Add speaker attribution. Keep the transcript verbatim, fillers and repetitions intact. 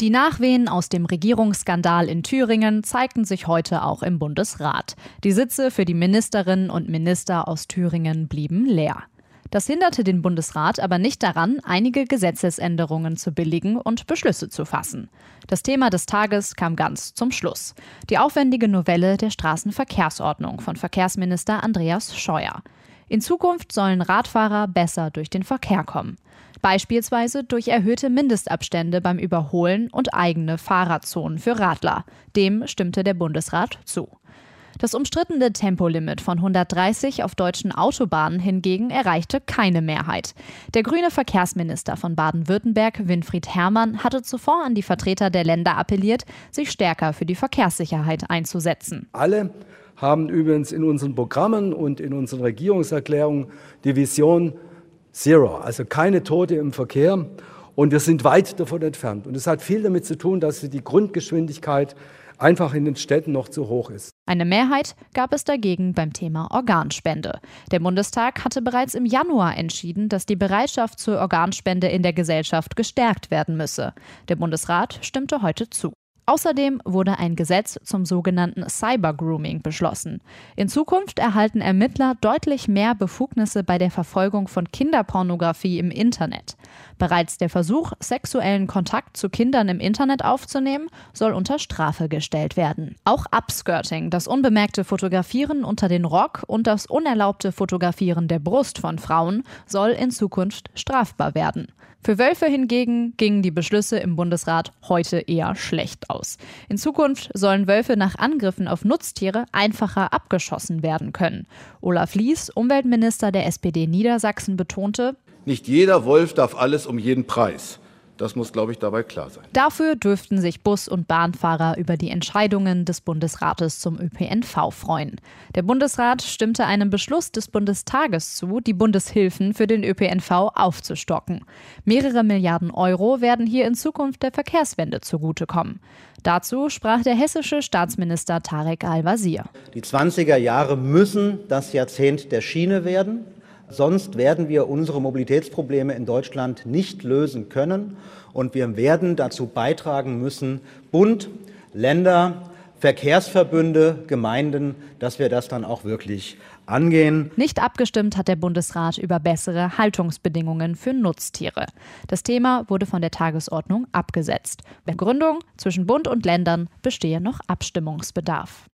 Speaker 1: Die Nachwehen aus dem Regierungsskandal in Thüringen zeigten sich heute auch im Bundesrat. Die Sitze für die Ministerinnen und Minister aus Thüringen blieben leer. Das hinderte den Bundesrat aber nicht daran, einige Gesetzesänderungen zu billigen und Beschlüsse zu fassen. Das Thema des Tages kam ganz zum Schluss: die aufwendige Novelle der Straßenverkehrsordnung von Verkehrsminister Andreas Scheuer. In Zukunft sollen Radfahrer besser durch den Verkehr kommen. Beispielsweise durch erhöhte Mindestabstände beim Überholen und eigene Fahrradzonen für Radler. Dem stimmte der Bundesrat zu. Das umstrittene Tempolimit von hundertdreißig auf deutschen Autobahnen hingegen erreichte keine Mehrheit. Der grüne Verkehrsminister von Baden-Württemberg, Winfried Herrmann, hatte zuvor an die Vertreter der Länder appelliert, sich stärker für die Verkehrssicherheit einzusetzen.
Speaker 2: Alle haben übrigens in unseren Programmen und in unseren Regierungserklärungen die Vision Zero, also keine Tote im Verkehr. Und wir sind weit davon entfernt. Und es hat viel damit zu tun, dass die Grundgeschwindigkeit einfach in den Städten noch zu hoch ist.
Speaker 1: Eine Mehrheit gab es dagegen beim Thema Organspende. Der Bundestag hatte bereits im Januar entschieden, dass die Bereitschaft zur Organspende in der Gesellschaft gestärkt werden müsse. Der Bundesrat stimmte heute zu. Außerdem wurde ein Gesetz zum sogenannten Cybergrooming beschlossen. In Zukunft erhalten Ermittler deutlich mehr Befugnisse bei der Verfolgung von Kinderpornografie im Internet. Bereits der Versuch, sexuellen Kontakt zu Kindern im Internet aufzunehmen, soll unter Strafe gestellt werden. Auch Upskirting, das unbemerkte Fotografieren unter den Rock und das unerlaubte Fotografieren der Brust von Frauen, soll in Zukunft strafbar werden. Für Wölfe hingegen gingen die Beschlüsse im Bundesrat heute eher schlecht aus. In Zukunft sollen Wölfe nach Angriffen auf Nutztiere einfacher abgeschossen werden können. Olaf Lies, Umweltminister der S P D Niedersachsen, betonte:
Speaker 3: Nicht jeder Wolf darf alles um jeden Preis. Das muss, glaube ich, dabei klar sein.
Speaker 1: Dafür dürften sich Bus- und Bahnfahrer über die Entscheidungen des Bundesrates zum Ö P N V freuen. Der Bundesrat stimmte einem Beschluss des Bundestages zu, die Bundeshilfen für den Ö P N V aufzustocken. Mehrere Milliarden Euro werden hier in Zukunft der Verkehrswende zugutekommen. Dazu sprach der hessische Staatsminister Tarek Al-Wazir.
Speaker 4: Die zwanziger Jahre müssen das Jahrzehnt der Schiene werden. Sonst werden wir unsere Mobilitätsprobleme in Deutschland nicht lösen können. Und wir werden dazu beitragen müssen, Bund, Länder, Verkehrsverbünde, Gemeinden, dass wir das dann auch wirklich angehen.
Speaker 1: Nicht abgestimmt hat der Bundesrat über bessere Haltungsbedingungen für Nutztiere. Das Thema wurde von der Tagesordnung abgesetzt. Begründung: zwischen Bund und Ländern bestehe noch Abstimmungsbedarf.